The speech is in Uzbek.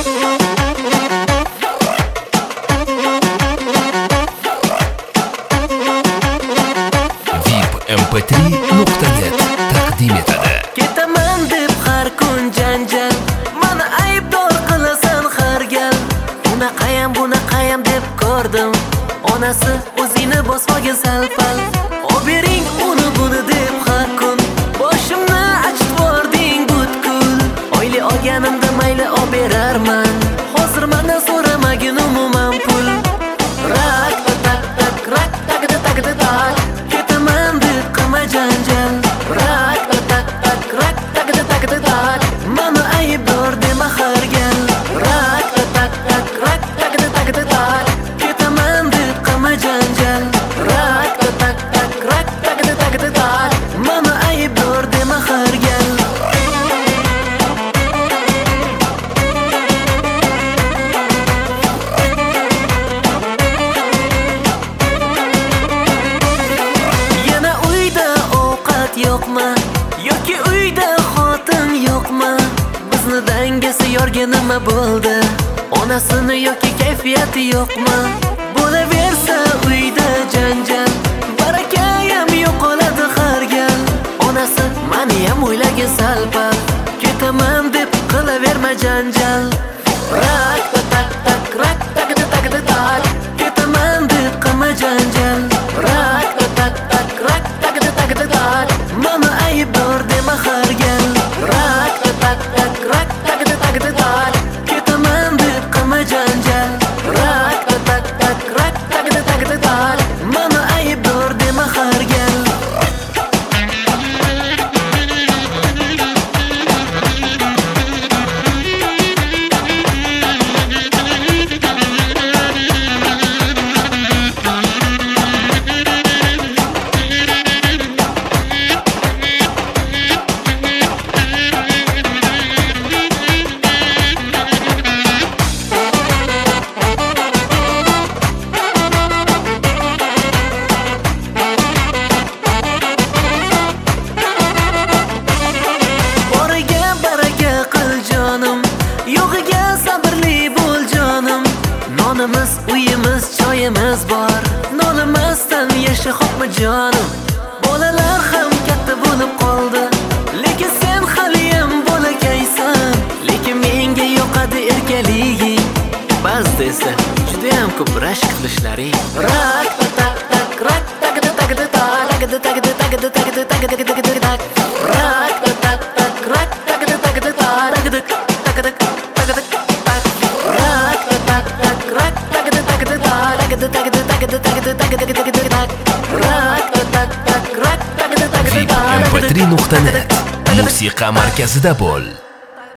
vipmp3.net taqdim etadi. Ketaman deb har kun janjal, meni aybdor qilasan har gal. Bunaqayam deb ko'rdim, onasi o'zini bosmaga salpal. Obering uni buni deb har kun boshimni achitibording butkul. Oyli olganimda mayli oberarman, hozir mendan so'ramagin umuman pul. Rak tak tak rak tak tak tak, ketaman deb qilma janjal. Rak tak tak rak tak tak tak, meni aybdor dema har gal. Rak tak tak rak tak tak tak, ketaman deb qilma janjal. Rak tak tak rak tak tak tak, meni aybdor dema har gal. Yana uyda ovqat yo'qmi yoki uyda xotin yo'qmi? Bizni dangasi yorga nima bo'ldi? Onasini yoki kayfiyati yo'qmi? Bo'laversa uyda janjal, barakayam yo'qoladi har gal. Onasi meni ham o'ylaga salpal, ketaman deb qilaverma janjal. Rak tak tak rak tak tak tak, ketaman deb qilma janjal. Rak tak tak rak tak tak tak, meni aybdor dema har gal. Rak tak tak rak tak tak tak, ketaman deb qilma janjal. Rak tak tak rak tak tak tak, meni aybdor dema har gal. Yo'g'iga sabrli bo'l jonim. Nonimiz, uyimiz, choyimiz bor. Nolimasdan yasha xo'pmi jonim? Bolalar ham katta bo'lib qoldi, lekin sen haliyam bolakaysan. Lekin menga yoqadi erkaliging, ba'zida esa juda ham ko'p rashk qilishlaring. Rak tak tak rak tak tak tak tak tak tak tak tak. Rak tak tak rak tak tak tak tak. vipmp3.net musiqa markazida bo'l.